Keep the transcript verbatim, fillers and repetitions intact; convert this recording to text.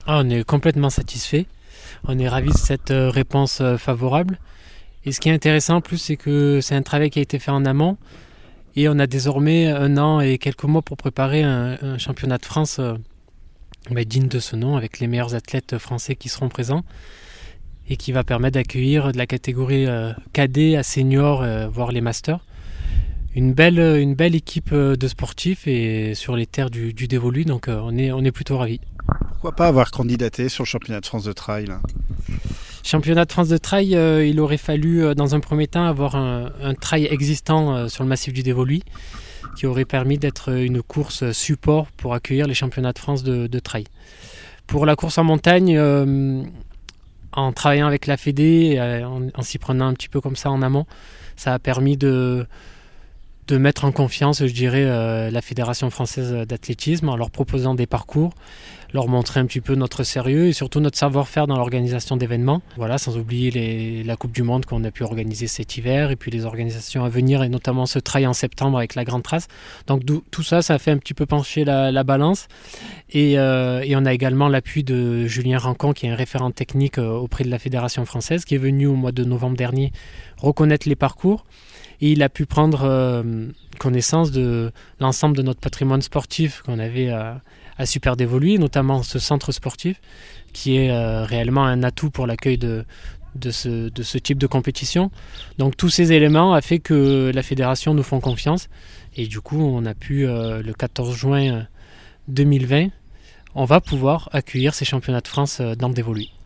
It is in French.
Ah, on est complètement satisfait. On est ravis de cette euh, réponse euh, favorable. Et ce qui est intéressant en plus, c'est que c'est un travail qui a été fait en amont. Et on a désormais un an et quelques mois pour préparer un, un championnat de France euh, bah, digne de ce nom, avec les meilleurs athlètes français qui seront présents. Et qui va permettre d'accueillir de la catégorie euh, cadet à senior, euh, voire les masters. Une belle, une belle équipe de sportifs et sur les terres du, du dévolu, donc euh, on, est, on est plutôt ravis. Pourquoi pas avoir candidaté sur le championnat de France de trail là ? Championnat de France de trail, euh, il aurait fallu euh, dans un premier temps avoir un, un trail existant euh, sur le massif du dévolu qui aurait permis d'être une course support pour accueillir les championnats de France de, de trail. Pour la course en montagne, euh, en travaillant avec la Fédé, euh, en, en s'y prenant un petit peu comme ça en amont, ça a permis de... de mettre en confiance, je dirais, euh, la Fédération française d'athlétisme en leur proposant des parcours, leur montrer un petit peu notre sérieux et surtout notre savoir-faire dans l'organisation d'événements. Voilà, sans oublier les, la Coupe du Monde qu'on a pu organiser cet hiver et puis les organisations à venir et notamment ce trail en septembre avec la Grande Trace. Donc tout ça, ça a fait un petit peu pencher la, la balance et, euh, et on a également l'appui de Julien Rancon qui est un référent technique auprès de la Fédération française qui est venu au mois de novembre dernier reconnaître les parcours. Et il a pu prendre euh, connaissance de l'ensemble de notre patrimoine sportif qu'on avait à, à Super Dévolu, notamment ce centre sportif qui est euh, réellement un atout pour l'accueil de, de, ce, de ce type de compétition. Donc tous ces éléments ont fait que la fédération nous font confiance et du coup on a pu euh, le quatorze juin deux mille vingt, on va pouvoir accueillir ces championnats de France dans le dévolu.